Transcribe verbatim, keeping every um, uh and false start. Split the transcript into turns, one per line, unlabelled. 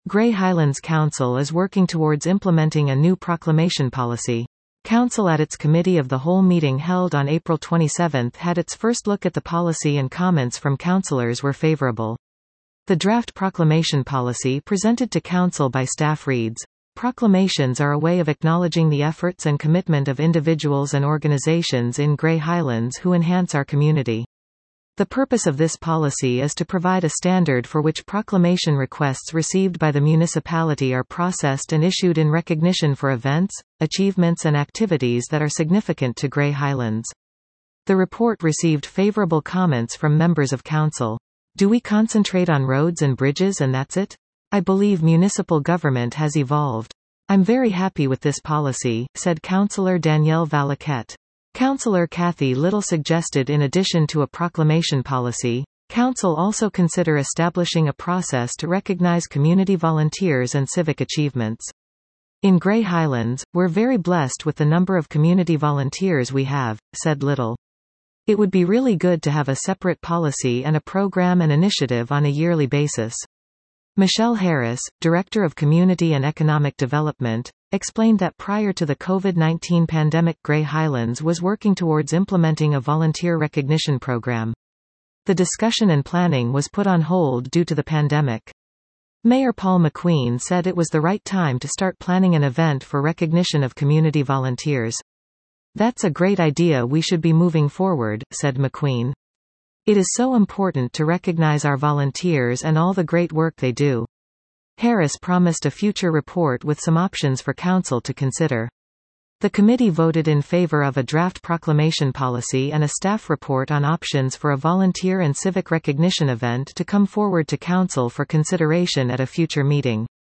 Grey Highlands Council is working towards implementing a new proclamation policy. Council at its Committee of the Whole meeting held on April twenty-seventh had its first look at the policy and comments from councillors were favourable. The draft proclamation policy presented to Council by staff reads, "Proclamations are a way of acknowledging the efforts and commitment of individuals and organisations in Grey Highlands who enhance our community. The purpose of this policy is to provide a standard for which proclamation requests received by the municipality are processed and issued in recognition for events, achievements and activities that are significant to Grey Highlands." The report received favourable comments from members of Council. "Do we concentrate on roads and bridges and that's it? I believe municipal government has evolved. I'm very happy with this policy," said Councillor Danielle Valaquette. Councillor Kathy Little suggested in addition to a proclamation policy, Council also consider establishing a process to recognise community volunteers and civic achievements. "In Grey Highlands, we're very blessed with the number of community volunteers we have," said Little. "It would be really good to have a separate policy and a program and initiative on a yearly basis." Michelle Harris, Director of Community and Economic Development, explained that prior to the COVID nineteen pandemic Grey Highlands was working towards implementing a volunteer recognition program. The discussion and planning was put on hold due to the pandemic. Mayor Paul McQueen said it was the right time to start planning an event for recognition of community volunteers. "That's a great idea, we should be moving forward," said McQueen. "It is so important to recognize our volunteers and all the great work they do." Harris promised a future report with some options for Council to consider. The committee voted in favor of a draft proclamation policy and a staff report on options for a volunteer and civic recognition event to come forward to Council for consideration at a future meeting.